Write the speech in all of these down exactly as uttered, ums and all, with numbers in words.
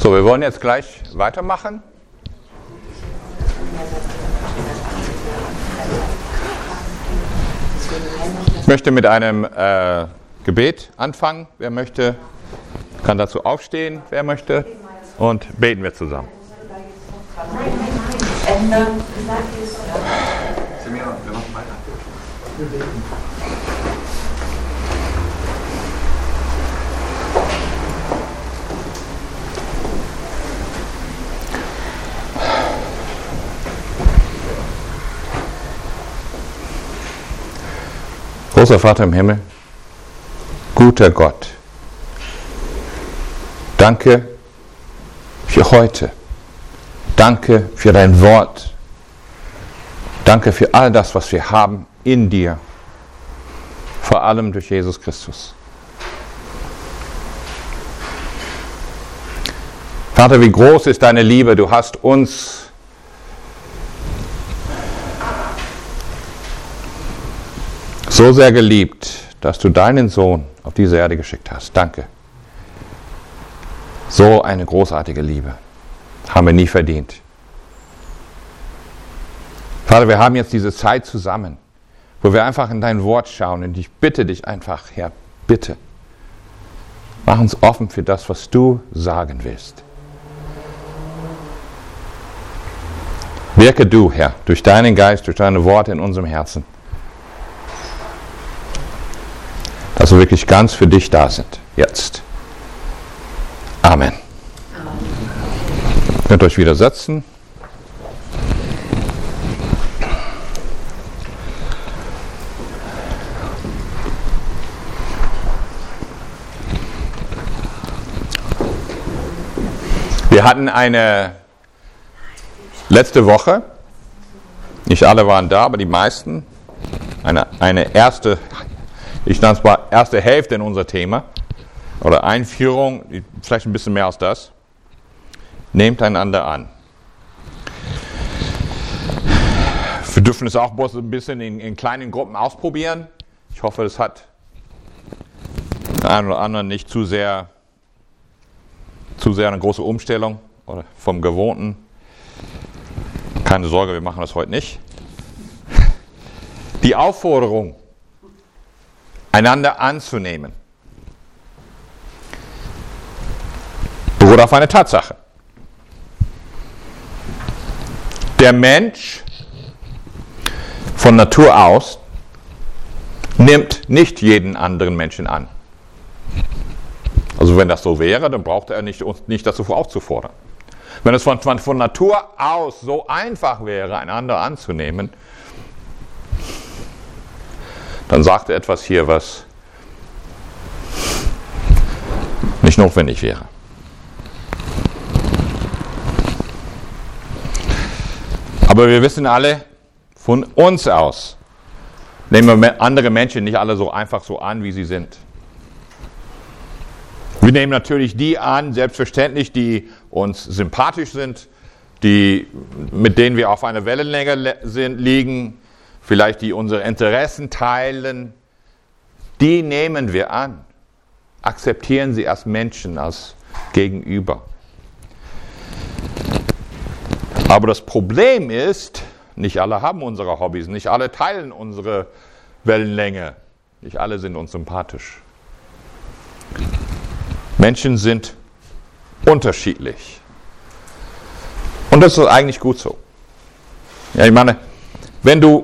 So, wir wollen jetzt gleich weitermachen. Ich möchte mit einem äh, Gebet anfangen. Wer möchte, kann dazu aufstehen, wer möchte. Und beten wir zusammen. Großer Vater im Himmel, guter Gott, danke für heute, danke für dein Wort, danke für all das, was wir haben in dir, vor allem durch Jesus Christus. Vater, wie groß ist deine Liebe, du hast uns so sehr geliebt, dass du deinen Sohn auf diese Erde geschickt hast. Danke. So eine großartige Liebe. Haben wir nie verdient. Vater, wir haben jetzt diese Zeit zusammen, wo wir einfach in dein Wort schauen und ich bitte dich einfach, Herr, bitte, mach uns offen für das, was du sagen willst. Wirke du, Herr, durch deinen Geist, durch deine Worte in unserem Herzen, dass wir wirklich ganz für dich da sind, jetzt. Amen. Ihr könnt euch wieder setzen. Wir hatten eine letzte Woche, nicht alle waren da, aber die meisten, eine, eine erste Ich nenne es mal erste Hälfte in unser Thema oder Einführung, vielleicht ein bisschen mehr als das. Nehmt einander an. Wir dürfen es auch bloß ein bisschen in, in kleinen Gruppen ausprobieren. Ich hoffe, das hat den einen oder anderen nicht zu sehr, zu sehr eine große Umstellung oder vom Gewohnten. Keine Sorge, wir machen das heute nicht. Die Aufforderung, einander anzunehmen, beruht auf eine Tatsache. Der Mensch von Natur aus nimmt nicht jeden anderen Menschen an. Also wenn das so wäre, dann brauchte er nicht, uns nicht dazu aufzufordern. Wenn es von, von, von Natur aus so einfach wäre, einander anzunehmen, dann sagt er etwas hier, was nicht notwendig wäre. Aber wir wissen alle, von uns aus nehmen wir andere Menschen nicht alle so einfach so an, wie sie sind. Wir nehmen natürlich die an, selbstverständlich, die uns sympathisch sind, die, mit denen wir auf einer Wellenlänge sind, liegen, vielleicht die unsere Interessen teilen, die nehmen wir an, akzeptieren sie als Menschen, als Gegenüber. Aber das Problem ist, nicht alle haben unsere Hobbys, nicht alle teilen unsere Wellenlänge, nicht alle sind uns sympathisch. Menschen sind unterschiedlich. Und das ist eigentlich gut so. Ja, ich meine, wenn du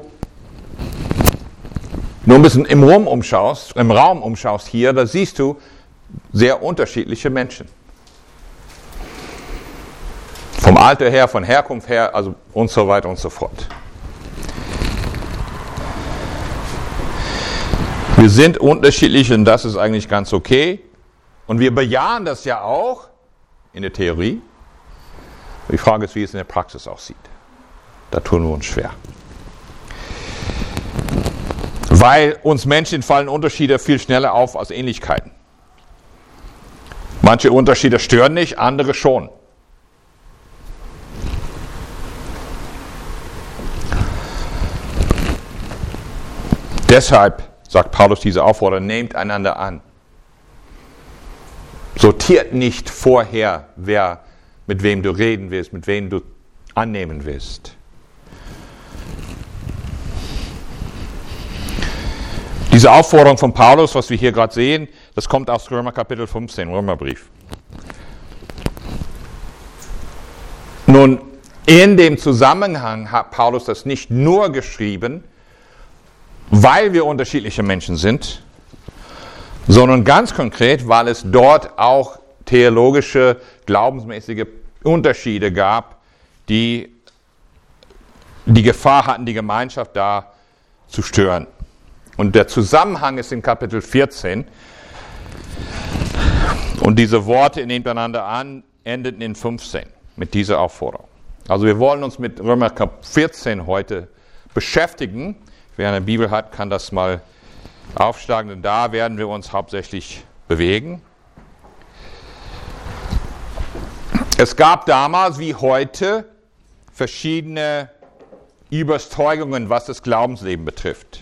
nur ein bisschen im Raum umschaust, im Raum umschaust hier, da siehst du sehr unterschiedliche Menschen. Vom Alter her, von Herkunft her, also und so weiter und so fort. Wir sind unterschiedlich und das ist eigentlich ganz okay. Und wir bejahen das ja auch in der Theorie. Die Frage ist, wie es in der Praxis aussieht. Da tun wir uns schwer. Weil uns Menschen fallen Unterschiede viel schneller auf als Ähnlichkeiten. Manche Unterschiede stören nicht, andere schon. Deshalb sagt Paulus diese Aufforderung, nehmt einander an. Sortiert nicht vorher, wer mit wem du reden willst, mit wem du annehmen willst. Diese Aufforderung von Paulus, was wir hier gerade sehen, das kommt aus Römer Kapitel fünfzehn, Römerbrief. Nun, in dem Zusammenhang hat Paulus das nicht nur geschrieben, weil wir unterschiedliche Menschen sind, sondern ganz konkret, weil es dort auch theologische, glaubensmäßige Unterschiede gab, die die Gefahr hatten, die Gemeinschaft da zu stören. Und der Zusammenhang ist in Kapitel vierzehn. Und diese Worte nebeneinander an, endeten in fünfzehn mit dieser Aufforderung. Also wir wollen uns mit Römer vierzehn heute beschäftigen. Wer eine Bibel hat, kann das mal aufschlagen, denn da werden wir uns hauptsächlich bewegen. Es gab damals wie heute verschiedene Überzeugungen, was das Glaubensleben betrifft.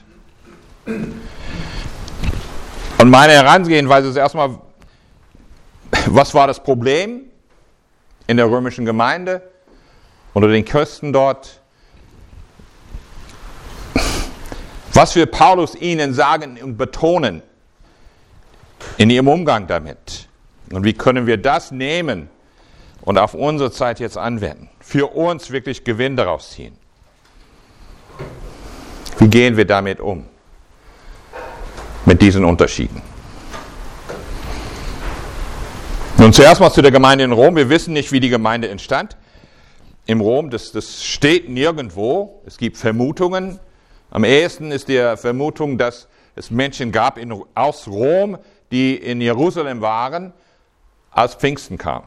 Und meine Herangehensweise ist erstmal, was war das Problem in der römischen Gemeinde unter den Christen dort? Was will Paulus ihnen sagen und betonen in ihrem Umgang damit? Und wie können wir das nehmen und auf unsere Zeit jetzt anwenden? Für uns wirklich Gewinn daraus ziehen. Wie gehen wir damit um? Mit diesen Unterschieden. Nun zuerst mal zu der Gemeinde in Rom. Wir wissen nicht, wie die Gemeinde entstand. Im Rom, das, das steht nirgendwo. Es gibt Vermutungen. Am ehesten ist die Vermutung, dass es Menschen gab in, aus Rom, die in Jerusalem waren, als Pfingsten kam.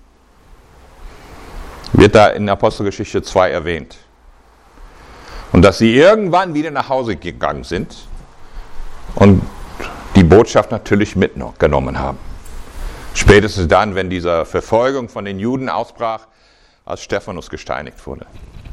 Wird da in Apostelgeschichte zwei erwähnt. Und dass sie irgendwann wieder nach Hause gegangen sind und die Botschaft natürlich mitgenommen haben. Spätestens dann, wenn diese Verfolgung von den Juden ausbrach, als Stephanus gesteinigt wurde.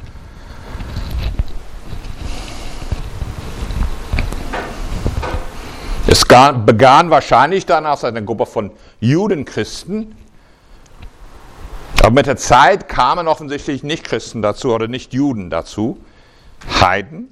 Es begann wahrscheinlich dann aus einer Gruppe von Judenchristen, aber mit der Zeit kamen offensichtlich Nicht-Christen dazu oder Nicht-Juden dazu, Heiden.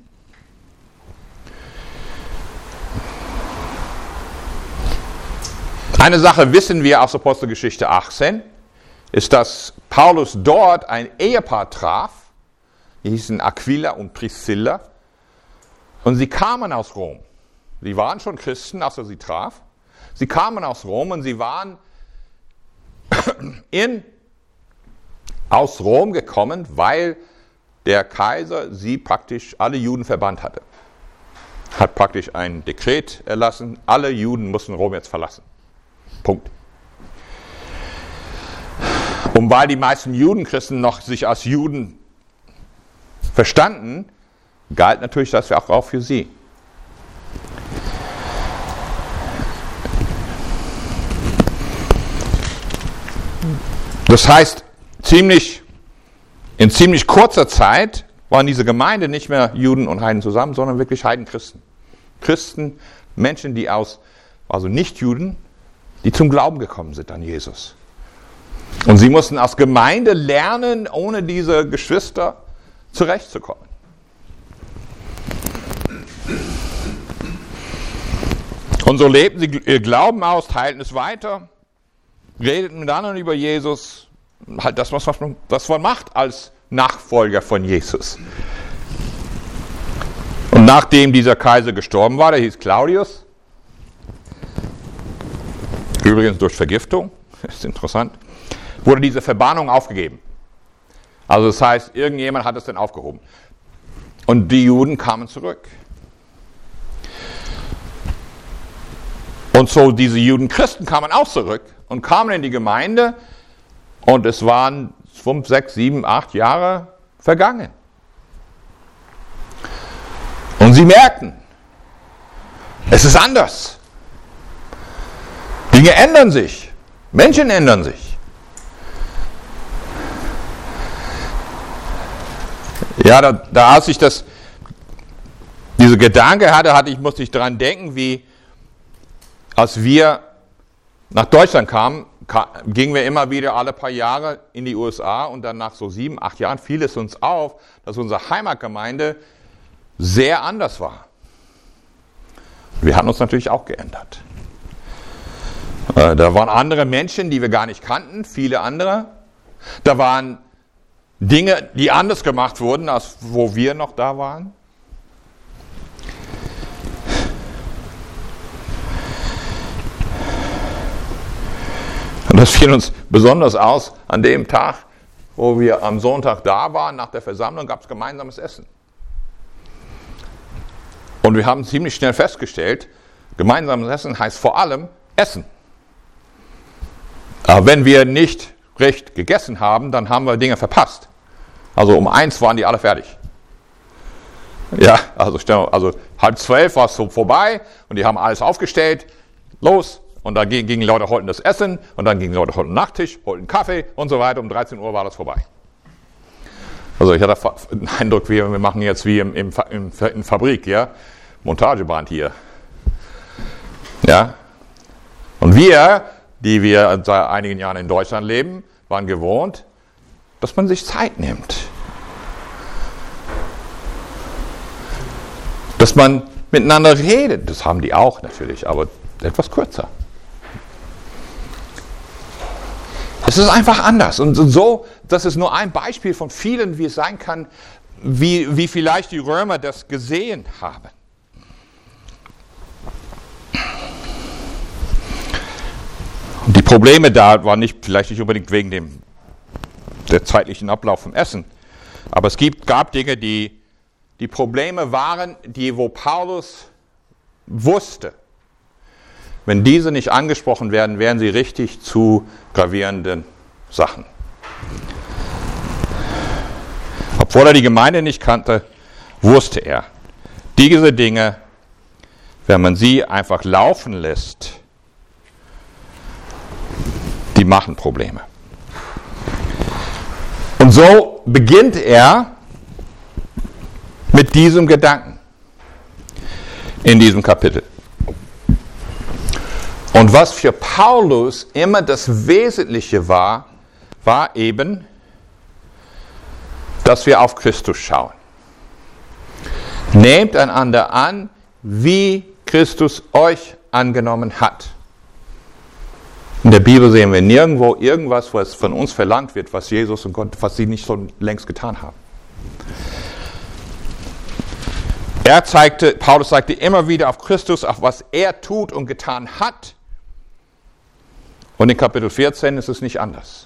Eine Sache wissen wir aus Apostelgeschichte achtzehn, ist, dass Paulus dort ein Ehepaar traf, die hießen Aquila und Priscilla, und sie kamen aus Rom. Sie waren schon Christen, als er sie traf. Sie kamen aus Rom und sie waren in, aus Rom gekommen, weil der Kaiser sie praktisch alle Juden verbannt hatte. Hat praktisch ein Dekret erlassen, alle Juden mussten Rom jetzt verlassen. Punkt. Und weil die meisten Judenchristen noch sich als Juden verstanden, galt natürlich das auch für sie. Das heißt, ziemlich, in ziemlich kurzer Zeit waren diese Gemeinde nicht mehr Juden und Heiden zusammen, sondern wirklich Heidenchristen. Christen, Menschen, die aus, also Nicht-Juden, die zum Glauben gekommen sind an Jesus. Und sie mussten als Gemeinde lernen, ohne diese Geschwister zurechtzukommen. Und so lebten sie ihr Glauben aus, teilten es weiter, redeten mit anderen über Jesus, halt das, was man, was man macht als Nachfolger von Jesus. Und nachdem dieser Kaiser gestorben war, der hieß Claudius, übrigens durch Vergiftung, das ist interessant, wurde diese Verbannung aufgegeben. Also das heißt, irgendjemand hat es dann aufgehoben. Und die Juden kamen zurück. Und so diese Judenchristen kamen auch zurück und kamen in die Gemeinde und es waren fünf, sechs, sieben, acht Jahre vergangen. Und sie merkten, es ist anders. Dinge ändern sich. Menschen ändern sich. Ja, da, da als ich das, diese Gedanke hatte, hatte ich, musste ich daran denken, wie als wir nach Deutschland kamen, gingen wir immer wieder alle paar Jahre in die U S A und dann nach so sieben, acht Jahren fiel es uns auf, dass unsere Heimatgemeinde sehr anders war. Wir hatten uns natürlich auch geändert. Da waren andere Menschen, die wir gar nicht kannten, viele andere. Da waren Dinge, die anders gemacht wurden, als wo wir noch da waren. Und das fiel uns besonders aus an dem Tag, wo wir am Sonntag da waren. Nach der Versammlung gab es gemeinsames Essen. Und wir haben ziemlich schnell festgestellt, gemeinsames Essen heißt vor allem Essen. Aber wenn wir nicht recht gegessen haben, dann haben wir Dinge verpasst. Also um eins waren die alle fertig. Ja, also, also halb zwölf war es so vorbei und die haben alles aufgestellt. Los. Und dann gingen die Leute, holten das Essen und dann gingen die Leute, holten Nachtisch, holten Kaffee und so weiter. Um dreizehn Uhr war das vorbei. Also ich hatte den Eindruck, wir, wir machen jetzt wie im, im, im, in Fabrik, ja, Montageband hier. Ja. Und wir, die wir seit einigen Jahren in Deutschland leben, waren gewohnt, dass man sich Zeit nimmt. Dass man miteinander redet. Das haben die auch natürlich, aber etwas kürzer. Es ist einfach anders. Und so, das ist nur ein Beispiel von vielen, wie es sein kann, wie, wie vielleicht die Römer das gesehen haben. Und die Probleme da waren nicht, vielleicht nicht unbedingt wegen dem der zeitlichen Ablauf vom Essen, aber es gibt, gab Dinge, die, die Probleme waren, die, wo Paulus wusste, wenn diese nicht angesprochen werden, wären sie richtig zu gravierenden Sachen. Obwohl er die Gemeinde nicht kannte, wusste er, diese Dinge, wenn man sie einfach laufen lässt, die machen Probleme. Und so beginnt er mit diesem Gedanken in diesem Kapitel. Und was für Paulus immer das Wesentliche war, war eben, dass wir auf Christus schauen. Nehmt einander an, wie Christus euch angenommen hat. In der Bibel sehen wir nirgendwo irgendwas, was von uns verlangt wird, was Jesus und Gott, was sie nicht schon längst getan haben. Er zeigte, Paulus zeigte immer wieder auf Christus, auf was er tut und getan hat. Und in Kapitel vierzehn ist es nicht anders.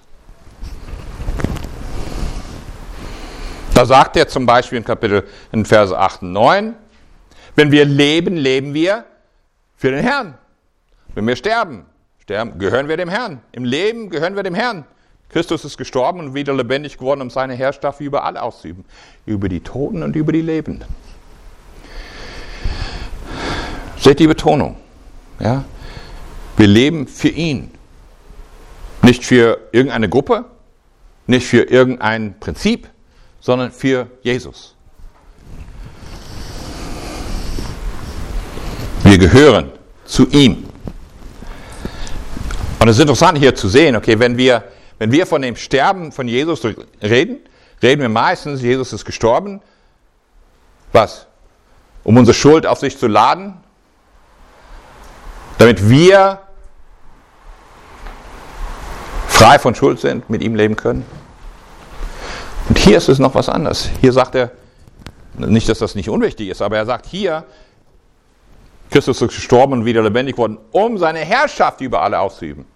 Da sagt er zum Beispiel in Kapitel, in Verse acht und neun, wenn wir leben, leben wir für den Herrn. Wenn wir sterben, sterben, gehören wir dem Herrn. Im Leben gehören wir dem Herrn. Christus ist gestorben und wieder lebendig geworden, um seine Herrschaft über alle auszuüben. Über die Toten und über die Lebenden. Seht die Betonung. Ja? Wir leben für ihn. Nicht für irgendeine Gruppe, nicht für irgendein Prinzip, sondern für Jesus. Wir gehören zu ihm. Und es ist interessant hier zu sehen, okay, wenn wir, wenn wir von dem Sterben von Jesus reden, reden wir meistens, Jesus ist gestorben. Was? Um unsere Schuld auf sich zu laden, damit wir frei von Schuld sind, mit ihm leben können. Und hier ist es noch was anderes. Hier sagt er, nicht, dass das nicht unwichtig ist, aber er sagt hier, Christus ist gestorben und wieder lebendig worden, um seine Herrschaft über alle auszuüben.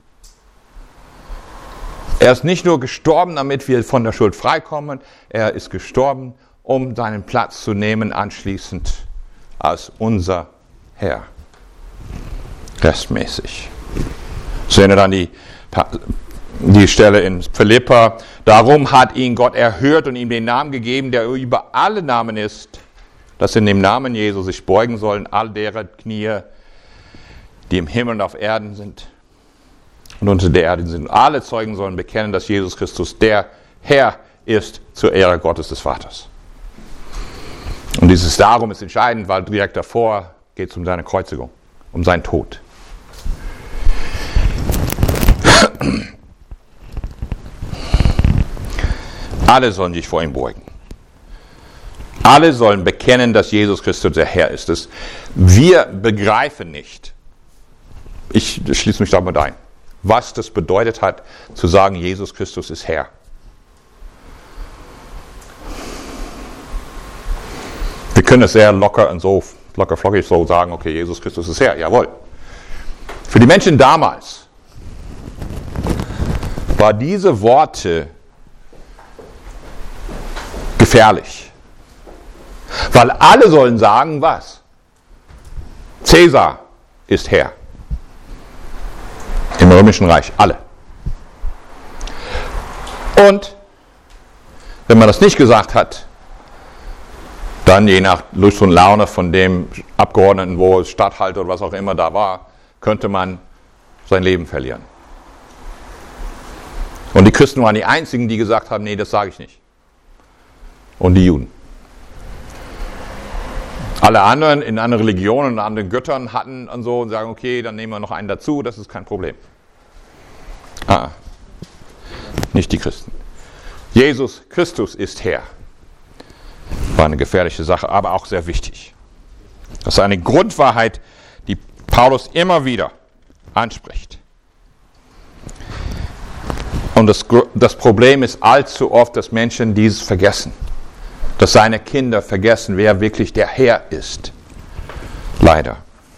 Er ist nicht nur gestorben, damit wir von der Schuld freikommen, er ist gestorben, um seinen Platz zu nehmen, anschließend als unser Herr. Restmäßig. Sehen wir dann die Die Stelle in Philipper, darum hat ihn Gott erhört und ihm den Namen gegeben, der über alle Namen ist, dass in dem Namen Jesu sich beugen sollen all deren Knie, die im Himmel und auf Erden sind und unter der Erde sind. Alle Zeugen sollen bekennen, dass Jesus Christus der Herr ist zur Ehre Gottes des Vaters. Und dieses Darum ist entscheidend, weil direkt davor geht es um seine Kreuzigung, um seinen Tod. Alle sollen sich vor ihm beugen. Alle sollen bekennen, dass Jesus Christus der Herr ist. Das, wir begreifen nicht, ich schließe mich damit ein, was das bedeutet hat, zu sagen, Jesus Christus ist Herr. Wir können es sehr locker und so, locker flockig so sagen, okay, Jesus Christus ist Herr, jawohl. Für die Menschen damals war diese Worte gefährlich. Weil alle sollen sagen, was? Cäsar ist Herr. Im Römischen Reich, alle. Und wenn man das nicht gesagt hat, dann je nach Lust und Laune von dem Abgeordneten, wo es Statthalter oder was auch immer da war, könnte man sein Leben verlieren. Und die Christen waren die einzigen, die gesagt haben, nee, das sage ich nicht. Und die Juden. Alle anderen in anderen Religionen und anderen Göttern hatten und so und sagen, okay, dann nehmen wir noch einen dazu, das ist kein Problem. Ah, nicht die Christen. Jesus Christus ist Herr. War eine gefährliche Sache, aber auch sehr wichtig. Das ist eine Grundwahrheit, die Paulus immer wieder anspricht. Und das, das Problem ist allzu oft, dass Menschen dieses vergessen. Dass seine Kinder vergessen, wer wirklich der Herr ist. Leider.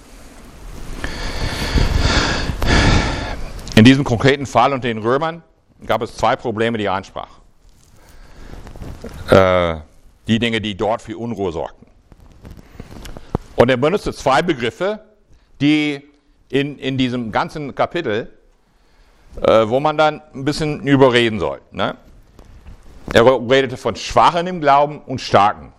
In diesem konkreten Fall und den Römern gab es zwei Probleme, die er ansprach. Äh, die Dinge, die dort für Unruhe sorgten. Und er benutzte zwei Begriffe, die in, in diesem ganzen Kapitel, äh, wo man dann ein bisschen überreden soll. Ne? Er redete von Schwachen im Glauben und Starken.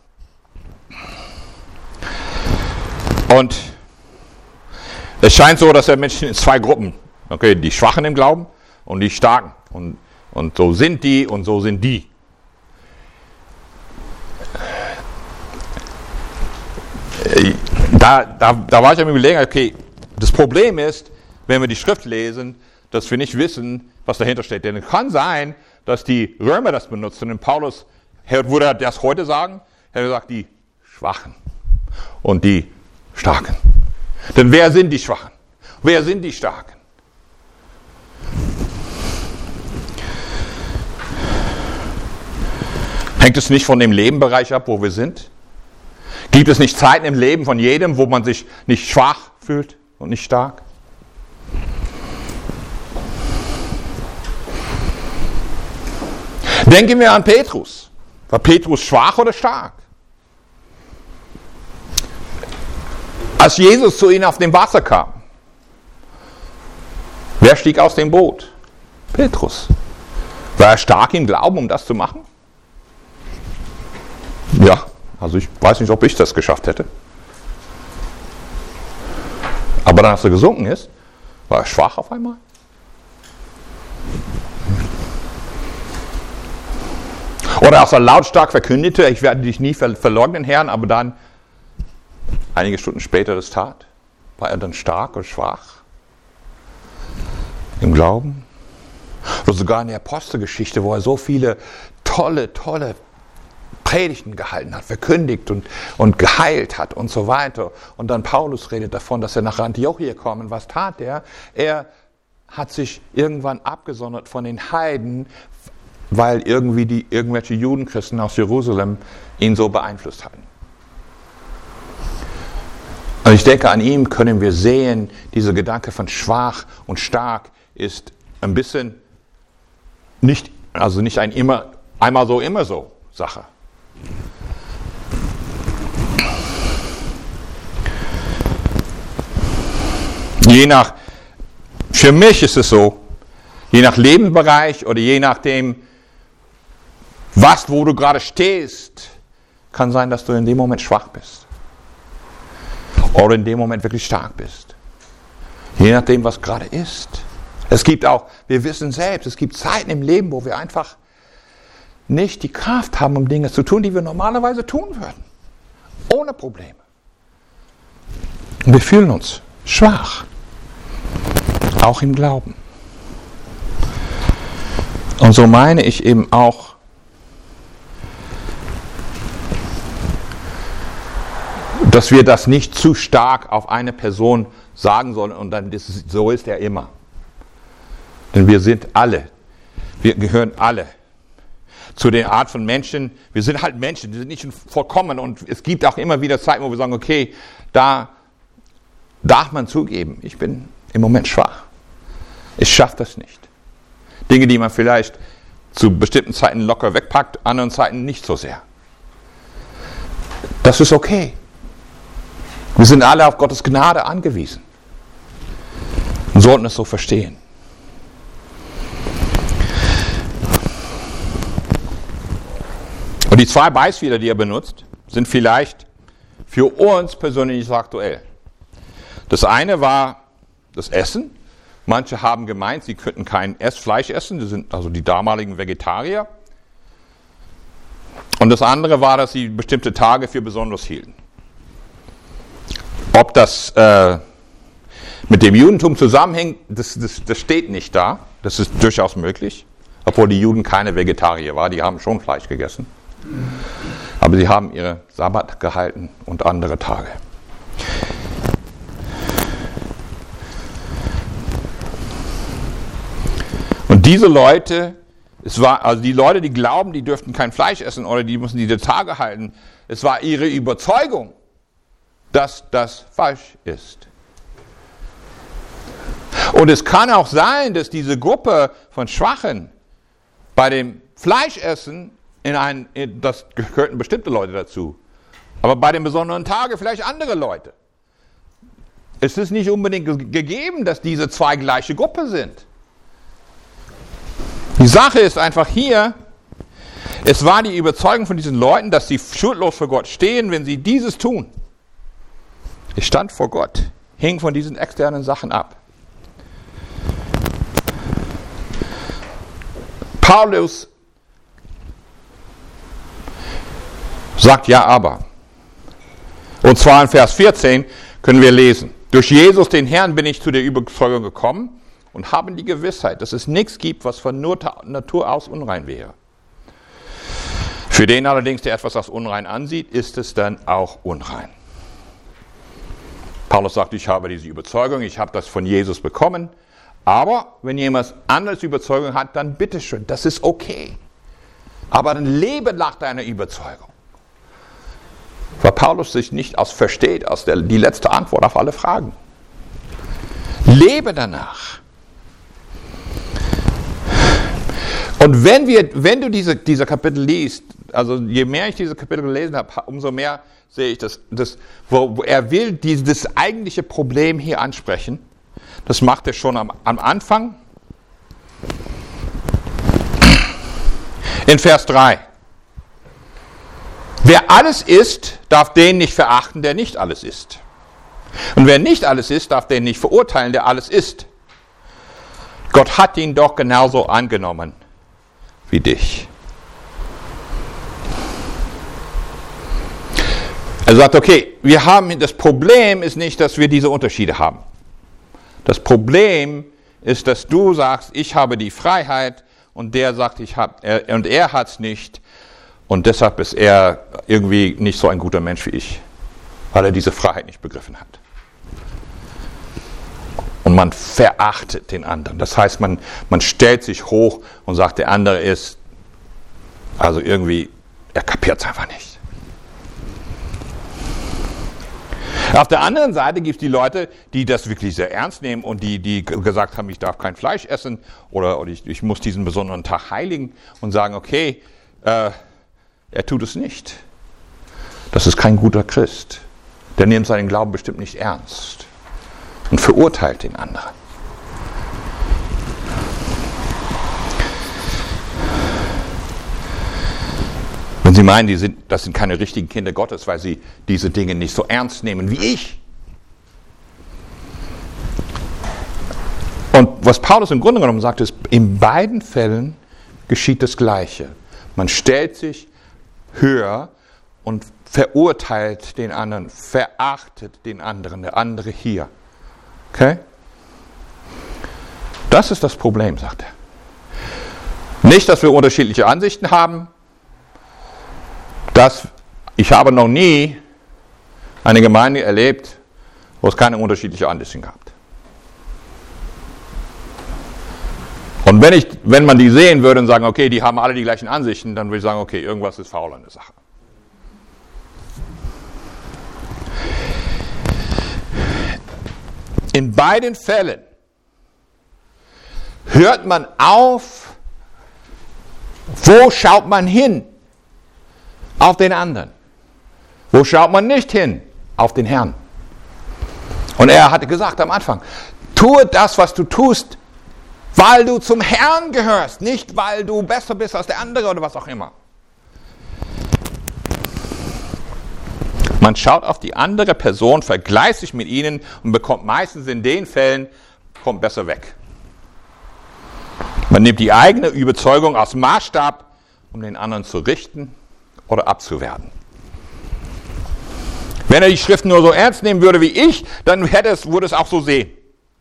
Und es scheint so, dass er Menschen in zwei Gruppen, okay, die Schwachen im Glauben und die Starken. Und, und so sind die und so sind die. Da, da, da war ich am Überlegen, okay, das Problem ist, wenn wir die Schrift lesen, dass wir nicht wissen, was dahinter steht. Denn es kann sein, dass die Römer das benutzen und Paulus, würde er das heute sagen? Er sagt, die Schwachen und die Starken. Denn wer sind die Schwachen? Wer sind die Starken? Hängt es nicht von dem Lebenbereich ab, wo wir sind? Gibt es nicht Zeiten im Leben von jedem, wo man sich nicht schwach fühlt und nicht stark? Denken wir an Petrus. War Petrus schwach oder stark? Als Jesus zu ihnen auf dem Wasser kam, wer stieg aus dem Boot? Petrus. War er stark im Glauben, um das zu machen? Ja, also ich weiß nicht, ob ich das geschafft hätte. Aber dann, als er gesunken ist, war er schwach auf einmal. Oder als er lautstark verkündete, ich werde dich nie verleugnen, Herrn, aber dann, einige Stunden später das tat, war er dann stark und schwach im Glauben. Oder sogar in der Apostelgeschichte, wo er so viele tolle, tolle Predigten gehalten hat, verkündigt und, und geheilt hat und so weiter. Und dann Paulus redet davon, dass er nach Antiochia kommt. Und was tat er? Er hat sich irgendwann abgesondert von den Heiden, weil irgendwie die irgendwelche Judenchristen aus Jerusalem ihn so beeinflusst hatten. Und ich denke, an ihm können wir sehen, dieser Gedanke von schwach und stark ist ein bisschen nicht, also nicht ein immer, einmal so, immer so Sache. Je nach, für mich ist es so, je nach Lebensbereich oder je nachdem, was, wo du gerade stehst, kann sein, dass du in dem Moment schwach bist. Oder in dem Moment wirklich stark bist. Je nachdem, was gerade ist. Es gibt auch, wir wissen selbst, es gibt Zeiten im Leben, wo wir einfach nicht die Kraft haben, um Dinge zu tun, die wir normalerweise tun würden. Ohne Probleme. Und wir fühlen uns schwach. Auch im Glauben. Und so meine ich eben auch, dass wir das nicht zu stark auf eine Person sagen sollen und dann ist, so ist er immer. Denn wir sind alle, wir gehören alle zu der Art von Menschen, wir sind halt Menschen, die sind nicht vollkommen und es gibt auch immer wieder Zeiten, wo wir sagen, okay, da darf man zugeben, ich bin im Moment schwach. Ich schaffe das nicht. Dinge, die man vielleicht zu bestimmten Zeiten locker wegpackt, anderen Zeiten nicht so sehr. Das ist okay. Wir sind alle auf Gottes Gnade angewiesen und sollten es so verstehen. Und die zwei Beispiele, die er benutzt, sind vielleicht für uns persönlich nicht so aktuell. Das eine war das Essen. Manche haben gemeint, sie könnten kein Fleisch essen, das sind also die damaligen Vegetarier. Und das andere war, dass sie bestimmte Tage für besonders hielten. Ob das äh, mit dem Judentum zusammenhängt, das, das, das steht nicht da. Das ist durchaus möglich. Obwohl die Juden keine Vegetarier waren, die haben schon Fleisch gegessen. Aber sie haben ihre Sabbat gehalten und andere Tage. Und diese Leute, es war, also die Leute, die glauben, die dürften kein Fleisch essen oder die müssen diese Tage halten, es war ihre Überzeugung, dass das falsch ist. Und es kann auch sein, dass diese Gruppe von Schwachen bei dem Fleischessen, in ein, in, das gehörten bestimmte Leute dazu, aber bei den besonderen Tagen vielleicht andere Leute. Es ist nicht unbedingt ge- gegeben, dass diese zwei gleiche Gruppe sind. Die Sache ist einfach hier, es war die Überzeugung von diesen Leuten, dass sie schuldlos vor Gott stehen, wenn sie dieses tun. Ich stand vor Gott, hing von diesen externen Sachen ab. Paulus sagt ja aber. Und zwar in Vers vierzehn können wir lesen. Durch Jesus, den Herrn, bin ich zu der Überzeugung gekommen und habe die Gewissheit, dass es nichts gibt, was von Natur aus unrein wäre. Für den allerdings, der etwas als unrein ansieht, ist es dann auch unrein. Paulus sagt, ich habe diese Überzeugung, ich habe das von Jesus bekommen, aber wenn jemand anderes Überzeugung hat, dann bitteschön, das ist okay. Aber dann lebe nach deiner Überzeugung. Weil Paulus sich nicht als versteht, als der, die letzte Antwort auf alle Fragen. Lebe danach. Und wenn wir, wenn du diese, diese Kapitel liest, also je mehr ich diese Kapitel gelesen habe, umso mehr sehe ich das, das wo, wo er will dieses eigentliche Problem hier ansprechen. Das macht er schon am, am Anfang. In Vers drei. Wer alles ist, darf den nicht verachten, der nicht alles ist. Und wer nicht alles ist, darf den nicht verurteilen, der alles ist. Gott hat ihn doch genauso angenommen wie dich. Er sagt, okay, wir haben, das Problem ist nicht, dass wir diese Unterschiede haben. Das Problem ist, dass du sagst, ich habe die Freiheit und der sagt, ich habe, er, und er hat es nicht. Und deshalb ist er irgendwie nicht so ein guter Mensch wie ich, weil er diese Freiheit nicht begriffen hat. Und man verachtet den anderen. Das heißt, man, man stellt sich hoch und sagt, der andere ist, also irgendwie, er kapiert es einfach nicht. Auf der anderen Seite gibt es die Leute, die das wirklich sehr ernst nehmen und die, die gesagt haben, ich darf kein Fleisch essen oder, oder ich, ich muss diesen besonderen Tag heiligen und sagen, okay, äh, er tut es nicht. Das ist kein guter Christ. Der nimmt seinen Glauben bestimmt nicht ernst und verurteilt den anderen. Wenn Sie meinen, die sind, das sind keine richtigen Kinder Gottes, weil sie diese Dinge nicht so ernst nehmen wie ich. Und was Paulus im Grunde genommen sagt, ist, in beiden Fällen geschieht das Gleiche. Man stellt sich höher und verurteilt den anderen, verachtet den anderen, der andere hier. Okay? Das ist das Problem, sagt er. Nicht, dass wir unterschiedliche Ansichten haben. Das, ich habe noch nie eine Gemeinde erlebt, wo es keine unterschiedlichen Ansichten gab. Und wenn, ich, wenn man die sehen würde und sagen, okay, die haben alle die gleichen Ansichten, dann würde ich sagen, okay, irgendwas ist faul an der Sache. In beiden Fällen hört man auf, wo schaut man hin? Auf den anderen. Wo schaut man nicht hin? Auf den Herrn. Und er hatte gesagt am Anfang, tue das, was du tust, weil du zum Herrn gehörst, nicht weil du besser bist als der andere oder was auch immer. Man schaut auf die andere Person, vergleicht sich mit ihnen und bekommt meistens in den Fällen, kommt besser weg. Man nimmt die eigene Überzeugung als Maßstab, um den anderen zu richten oder abzuwerten. Wenn er die Schrift nur so ernst nehmen würde wie ich, dann hätte es, würde es auch so sehen.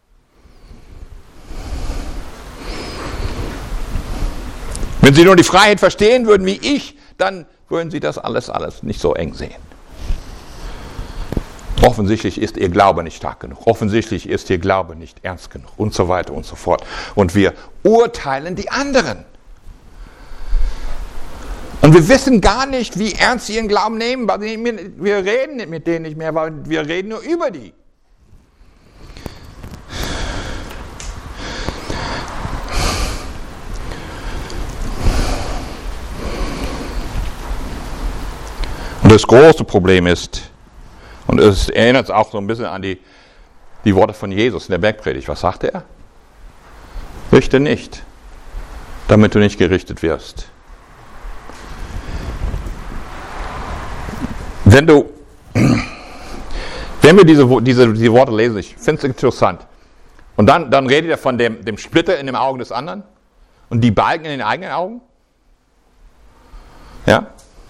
Wenn Sie nur die Freiheit verstehen würden wie ich, dann würden Sie das alles, alles nicht so eng sehen. Offensichtlich ist Ihr Glaube nicht stark genug. Offensichtlich ist Ihr Glaube nicht ernst genug und so weiter und so fort. Und wir urteilen die anderen. Und wir wissen gar nicht, wie ernst sie ihren Glauben nehmen, weil wir reden mit denen nicht mehr, weil wir reden nur über die. Und das große Problem ist, und es erinnert auch so ein bisschen an die, die Worte von Jesus in der Bergpredigt. Was sagte er? Richte nicht, damit du nicht gerichtet wirst. Wenn du, wenn wir diese, diese, diese Worte lesen, ich finde es interessant. Und dann, dann redet er von dem, dem Splitter in den Augen des anderen und die Balken in den eigenen Augen. Ja?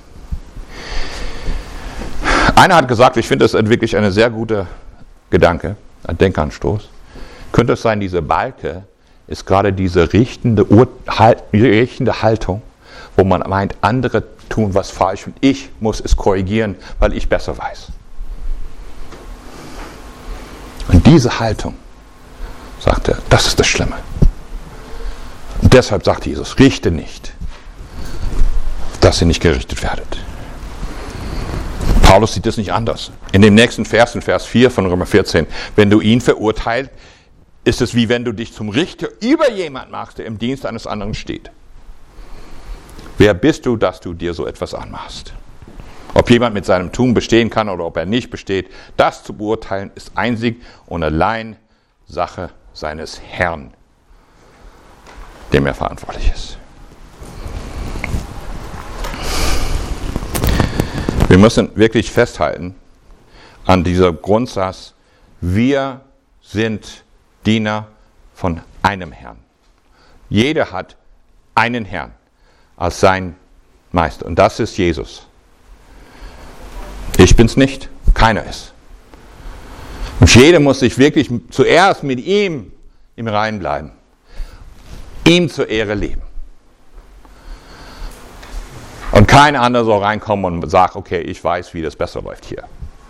Einer hat gesagt, ich finde das wirklich ein sehr guter Gedanke, ein Denkanstoß. Könnte es sein, diese Balke ist gerade diese richtende, Urteil, richtende Haltung, wo man meint, andere tun was falsch und ich muss es korrigieren, weil ich besser weiß. Und diese Haltung, sagt er, das ist das Schlimme. Und deshalb sagt Jesus, richte nicht, dass ihr nicht gerichtet werdet. Paulus sieht das nicht anders. In dem nächsten Vers, in Vers vier von Römer vierzehn, wenn du ihn verurteilst, ist es wie wenn du dich zum Richter über jemand machst, der im Dienst eines anderen steht. Wer bist du, dass du dir so etwas anmachst? Ob jemand mit seinem Tun bestehen kann oder ob er nicht besteht, das zu beurteilen, ist einzig und allein Sache seines Herrn, dem er verantwortlich ist. Wir müssen wirklich festhalten an diesem Grundsatz, wir sind Diener von einem Herrn. Jeder hat einen Herrn als sein Meister und das ist Jesus. Ich bin's nicht, keiner ist. Und jeder muss sich wirklich zuerst mit ihm im Reinen bleiben, ihm zur Ehre leben. Und kein anderer soll reinkommen und sagen, okay, ich weiß, wie das besser läuft hier.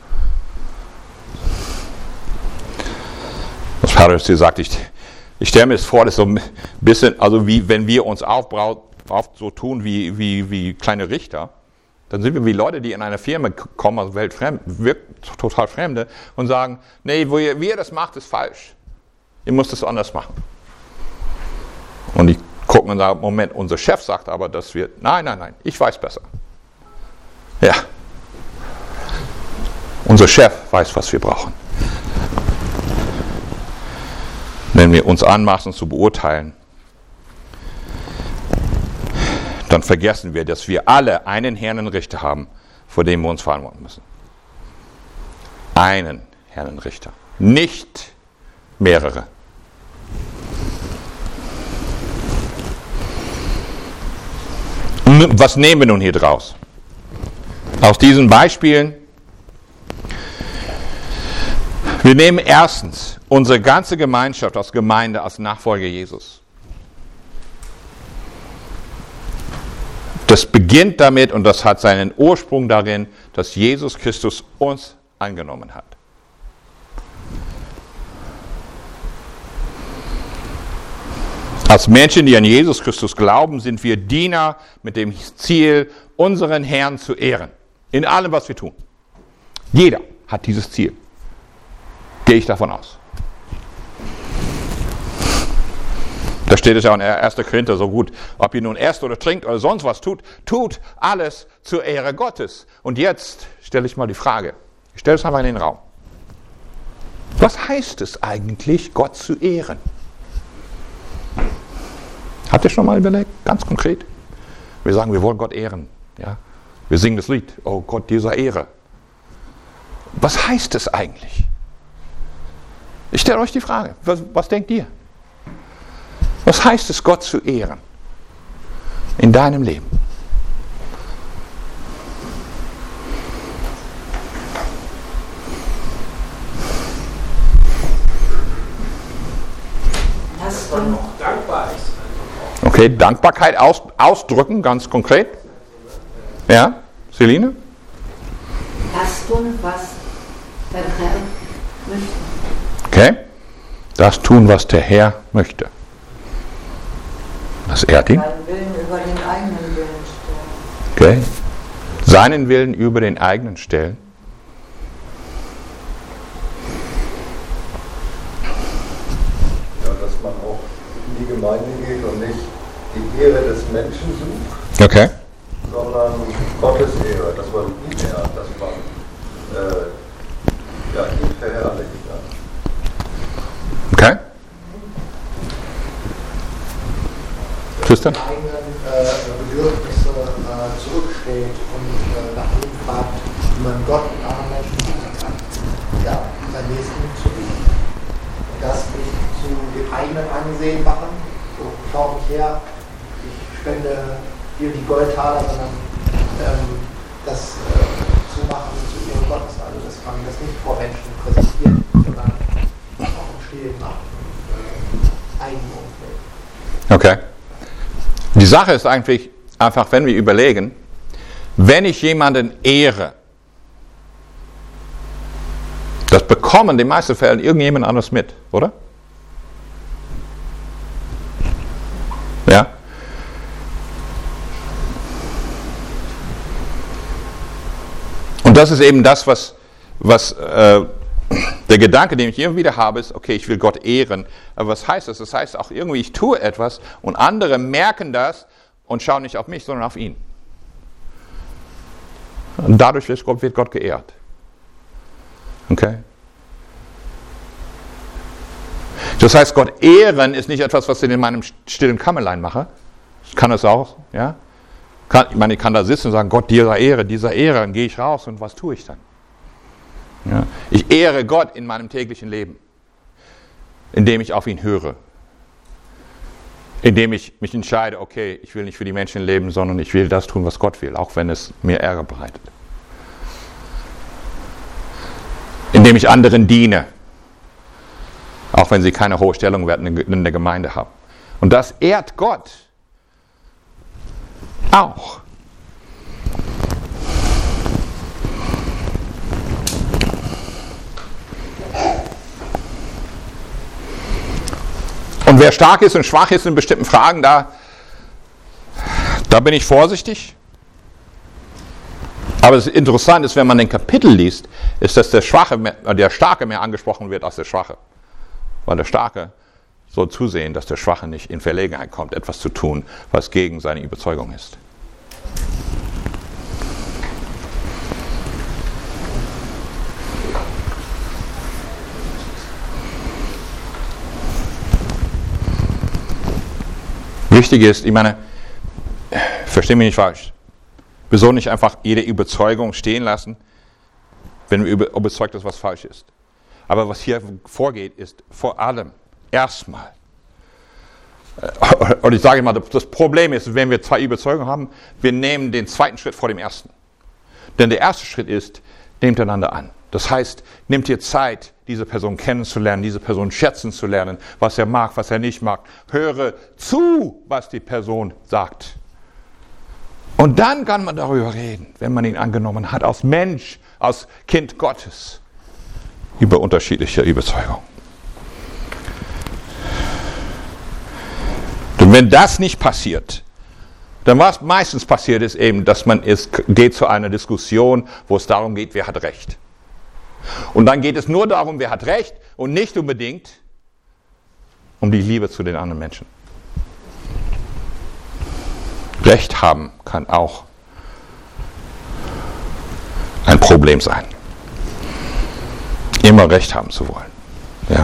Was Paulus hier sagt, ich, ich stelle mir das vor, das ist so ein bisschen, also wie wenn wir uns aufbraut, oft so tun wie, wie, wie kleine Richter, dann sind wir wie Leute, die in einer Firma kommen, also weltfremd, total Fremde, und sagen, nee, wo ihr, wie ihr das macht, ist falsch. Ihr müsst es anders machen. Und die gucken und sagen, Moment, unser Chef sagt aber, dass wir, nein, nein, nein, ich weiß besser. Ja. Unser Chef weiß, was wir brauchen. Wenn wir uns anmaßen zu beurteilen, dann vergessen wir, dass wir alle einen Herrn und Richter haben, vor dem wir uns verantworten müssen. Einen Herrn und Richter, nicht mehrere. Was nehmen wir nun hier draus? Aus diesen Beispielen, wir nehmen erstens unsere ganze Gemeinschaft als Gemeinde, als Nachfolger Jesus. Das beginnt damit und das hat seinen Ursprung darin, dass Jesus Christus uns angenommen hat. Als Menschen, die an Jesus Christus glauben, sind wir Diener mit dem Ziel, unseren Herrn zu ehren. In allem, was wir tun. Jeder hat dieses Ziel. Gehe ich davon aus. Da steht es ja in erster Korinther so gut. Ob ihr nun esst oder trinkt oder sonst was tut, tut alles zur Ehre Gottes. Und jetzt stelle ich mal die Frage. Ich stelle es einfach in den Raum. Was heißt es eigentlich, Gott zu ehren? Habt ihr schon mal überlegt? Ganz konkret. Wir sagen, wir wollen Gott ehren. Ja? Wir singen das Lied. Oh Gott, dieser Ehre. Was heißt es eigentlich? Ich stelle euch die Frage. Was, was denkt ihr? Was heißt es, Gott zu ehren? In deinem Leben? Dass man auch dankbar ist. Okay, Dankbarkeit aus, ausdrücken, ganz konkret. Ja, Celine? Das tun, was der Herr möchte. Okay, das tun, was der Herr möchte. Das ehrt ihn. Seinen Willen über den eigenen Willen stellen. Okay, seinen Willen über den eigenen stellen. Ja, dass man auch in die Gemeinde geht und nicht die Ehre des Menschen sucht, Okay. sondern Gottes Ehre, dass man ihn ehrt, dass man äh, ja, ihn verherrlicht. Ja. Okay. Christian? Die eigenen äh, Bedürfnisse äh, zurücksteht und äh, nach dem fragt, wie man Gott und anderen Menschen dienen kann. Ja, seinen Nächsten zu dienen. Und das nicht zu dem eigenen Ansehen machen, so schau mich her, ich spende dir die Goldtaler, sondern ähm, das äh, zu machen zu ihrem Gottes, also dass man das nicht vor Menschen präsentiert, sondern auch im Stillen macht und äh, Eigenumfeld. Okay. Die Sache ist eigentlich einfach, wenn wir überlegen, wenn ich jemanden ehre, das bekommen in den meisten Fällen irgendjemand anderes mit, oder? Ja? Und das ist eben das, was, was äh, der Gedanke, den ich immer wieder habe, ist, okay, ich will Gott ehren. Aber was heißt das? Das heißt auch irgendwie, ich tue etwas und andere merken das und schauen nicht auf mich, sondern auf ihn. Und dadurch wird Gott, wird Gott geehrt. Okay? Das heißt, Gott ehren ist nicht etwas, was ich in meinem stillen Kämmerlein mache. Ich kann das auch, ja? Kann, ich meine, ich kann da sitzen und sagen, Gott, dieser Ehre, dieser Ehre, dann gehe ich raus und was tue ich dann? Ja? Ich ehre Gott in meinem täglichen Leben, indem ich auf ihn höre. Indem ich mich entscheide, okay, ich will nicht für die Menschen leben, sondern ich will das tun, was Gott will, auch wenn es mir Ärger bereitet. Indem ich anderen diene, auch wenn sie keine hohe Stellung in der Gemeinde haben. Und das ehrt Gott auch. Und wer stark ist und schwach ist in bestimmten Fragen, da, da bin ich vorsichtig. Aber es ist interessant, ist, wenn man den Kapitel liest, ist, dass der Schwache, mehr, der Starke mehr angesprochen wird als der Schwache. Weil der Starke soll zusehen, dass der Schwache nicht in Verlegenheit kommt, etwas zu tun, was gegen seine Überzeugung ist. Wichtig ist, ich meine, versteh mich nicht falsch, wir sollen nicht einfach jede Überzeugung stehen lassen, wenn wir überzeugt sind, was falsch ist. Aber was hier vorgeht, ist vor allem erstmal, und ich sage mal, das Problem ist, wenn wir zwei Überzeugungen haben, wir nehmen den zweiten Schritt vor dem ersten. Denn der erste Schritt ist, nehmt einander an. Das heißt, nehmt ihr Zeit, diese Person kennenzulernen, diese Person schätzen zu lernen, was er mag, was er nicht mag. Höre zu, was die Person sagt. Und dann kann man darüber reden, wenn man ihn angenommen hat, als Mensch, als Kind Gottes, über unterschiedliche Überzeugungen. Und wenn das nicht passiert, dann was meistens passiert ist eben, dass man ist, geht zu einer Diskussion, wo es darum geht, wer hat Recht. Und dann geht es nur darum, wer hat Recht und nicht unbedingt um die Liebe zu den anderen Menschen. Recht haben kann auch ein Problem sein. Immer Recht haben zu wollen. Ja.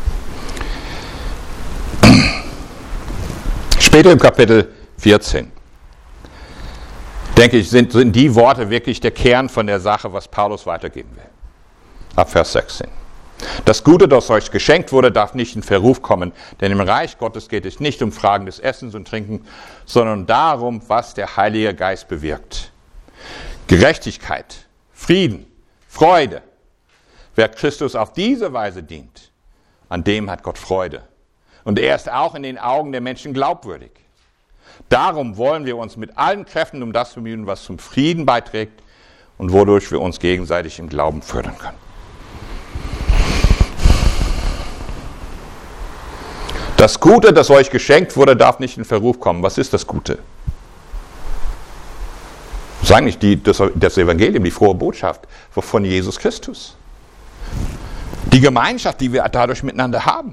Später im Kapitel vierzehn, denke ich, sind, sind die Worte wirklich der Kern von der Sache, was Paulus weitergeben will. Ab Vers sechzehn. Das Gute, das euch geschenkt wurde, darf nicht in Verruf kommen, denn im Reich Gottes geht es nicht um Fragen des Essens und Trinkens, sondern darum, was der Heilige Geist bewirkt. Gerechtigkeit, Frieden, Freude. Wer Christus auf diese Weise dient, an dem hat Gott Freude. Und er ist auch in den Augen der Menschen glaubwürdig. Darum wollen wir uns mit allen Kräften um das bemühen, was zum Frieden beiträgt und wodurch wir uns gegenseitig im Glauben fördern können. Das Gute, das euch geschenkt wurde, darf nicht in Verruf kommen. Was ist das Gute? Das ist eigentlich die, das, das Evangelium, die frohe Botschaft von Jesus Christus. Die Gemeinschaft, die wir dadurch miteinander haben.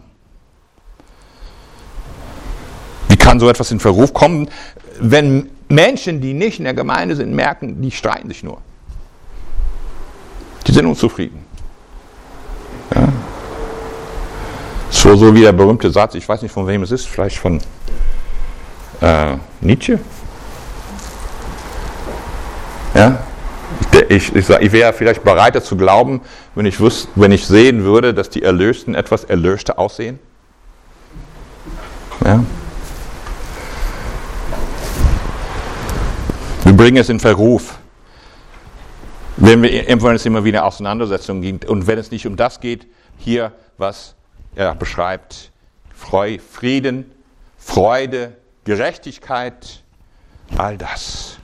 Wie kann so etwas in Verruf kommen, wenn Menschen, die nicht in der Gemeinde sind, merken, die streiten sich nur. Die sind unzufrieden. Ja. So, so wie der berühmte Satz, ich weiß nicht von wem es ist, vielleicht von äh, Nietzsche. Ja? Ich, ich, ich wäre vielleicht bereiter zu glauben, wenn ich, wüsste, wenn ich sehen würde, dass die Erlösten etwas Erlöste aussehen. Ja? Wir bringen es in Verruf, wenn wir wenn es immer wieder Auseinandersetzungen gibt und wenn es nicht um das geht, hier was er beschreibt, Frieden, Freude, Gerechtigkeit, all das.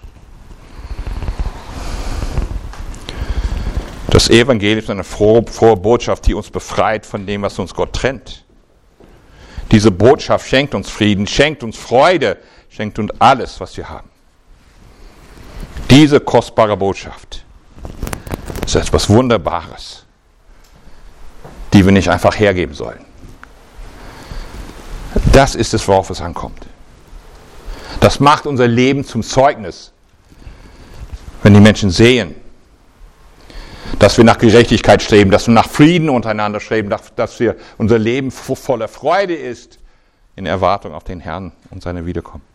Das Evangelium ist eine frohe, frohe Botschaft, die uns befreit von dem, was uns Gott trennt. Diese Botschaft schenkt uns Frieden, schenkt uns Freude, schenkt uns alles, was wir haben. Diese kostbare Botschaft ist etwas Wunderbares, die wir nicht einfach hergeben sollen. Das ist es, worauf es ankommt. Das macht unser Leben zum Zeugnis, wenn die Menschen sehen, dass wir nach Gerechtigkeit streben, dass wir nach Frieden untereinander streben, dass wir unser Leben voller Freude ist, in Erwartung auf den Herrn und seine Wiederkunft.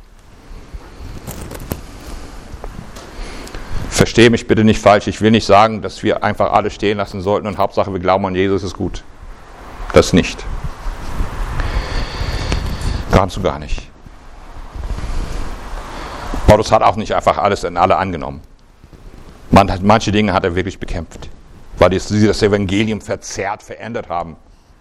Verstehe mich bitte nicht falsch, ich will nicht sagen, dass wir einfach alle stehen lassen sollten und Hauptsache wir glauben an Jesus ist gut. Das nicht. Ganz und gar nicht. Paulus hat auch nicht einfach alles an alle angenommen. Man hat, manche Dinge hat er wirklich bekämpft, weil sie das Evangelium verzerrt, verändert haben.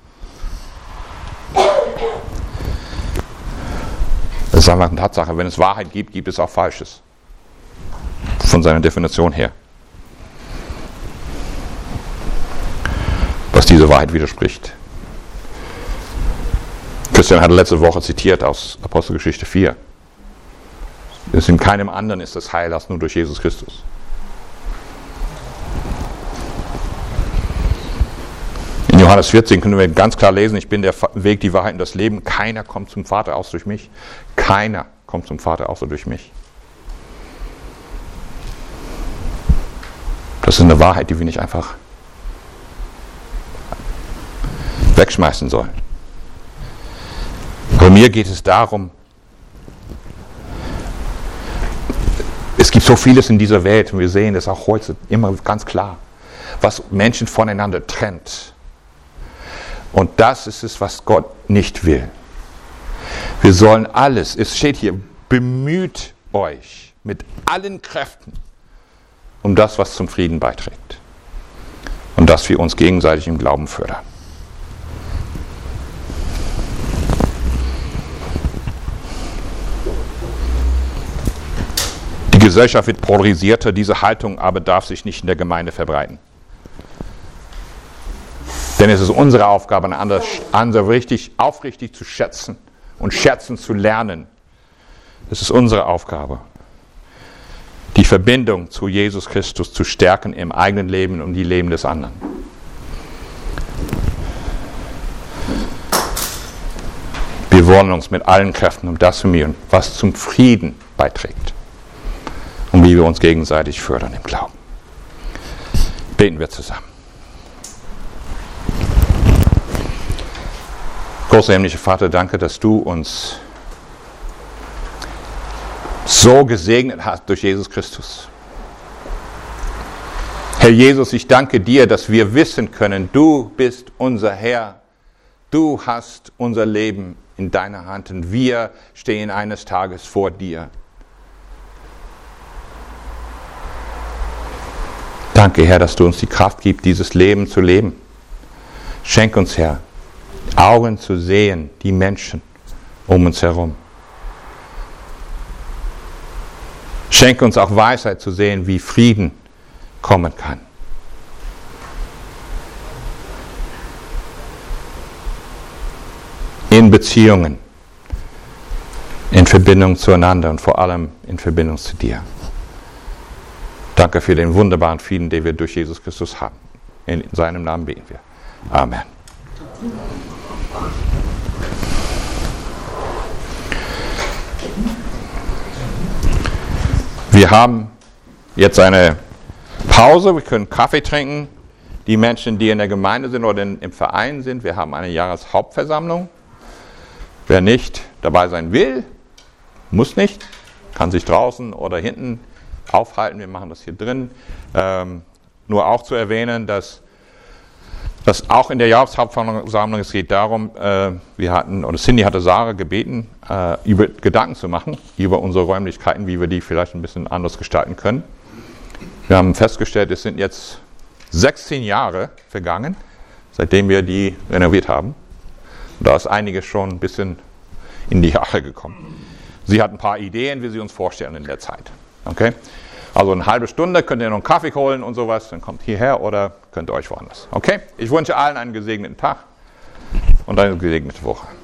Das ist einfach eine Tatsache, wenn es Wahrheit gibt, gibt es auch Falsches. Von seiner Definition her. Was diese Wahrheit widerspricht. Christian hatte letzte Woche zitiert aus Apostelgeschichte vier. Es in keinem anderen ist das Heil als nur durch Jesus Christus. In Johannes vierzehn können wir ganz klar lesen, ich bin der Weg, die Wahrheit und das Leben. Keiner kommt zum Vater außer durch mich. Keiner kommt zum Vater außer durch mich. Das ist eine Wahrheit, die wir nicht einfach wegschmeißen sollen. Bei mir geht es darum, es gibt so vieles in dieser Welt, und wir sehen das auch heute immer ganz klar, was Menschen voneinander trennt. Und das ist es, was Gott nicht will. Wir sollen alles, es steht hier, bemüht euch mit allen Kräften um das, was zum Frieden beiträgt. Und dass wir uns gegenseitig im Glauben fördern. Die Gesellschaft wird polarisierter, diese Haltung aber darf sich nicht in der Gemeinde verbreiten. Denn es ist unsere Aufgabe, einander, einander richtig, aufrichtig zu schätzen und schätzen zu lernen. Es ist unsere Aufgabe, die Verbindung zu Jesus Christus zu stärken im eigenen Leben und im Leben des anderen. Wir wollen uns mit allen Kräften um das bemühen, was zum Frieden beiträgt und wie wir uns gegenseitig fördern im Glauben. Beten wir zusammen. Großer himmlischer Vater, danke, dass du uns so gesegnet hast durch Jesus Christus. Herr Jesus, ich danke dir, dass wir wissen können, du bist unser Herr. Du hast unser Leben in deiner Hand und wir stehen eines Tages vor dir. Danke, Herr, dass du uns die Kraft gibst, dieses Leben zu leben. Schenk uns, Herr, Augen zu sehen, die Menschen um uns herum. Schenke uns auch Weisheit zu sehen, wie Frieden kommen kann. In Beziehungen, in Verbindung zueinander und vor allem in Verbindung zu dir. Danke für den wunderbaren Frieden, den wir durch Jesus Christus haben. In seinem Namen beten wir. Amen. Wir haben jetzt eine Pause, wir können Kaffee trinken. Die Menschen, die in der Gemeinde sind oder im Verein sind, wir haben eine Jahreshauptversammlung. Wer nicht dabei sein will, muss nicht, kann sich draußen oder hinten aufhalten. Wir machen das hier drin. Ähm, nur auch zu erwähnen, dass Das auch in der Jahreshauptversammlung, es geht darum, äh, wir hatten, oder Cindy hatte Sarah gebeten, äh, über Gedanken zu machen, über unsere Räumlichkeiten, wie wir die vielleicht ein bisschen anders gestalten können. Wir haben festgestellt, es sind jetzt sechzehn Jahre vergangen, seitdem wir die renoviert haben. Und da ist einiges schon ein bisschen in die Jahre gekommen. Sie hat ein paar Ideen, wie sie uns vorstellen in der Zeit. Okay? Also eine halbe Stunde könnt ihr noch einen Kaffee holen und sowas, dann kommt hierher oder könnt ihr euch woanders. Okay? Ich wünsche allen einen gesegneten Tag und eine gesegnete Woche.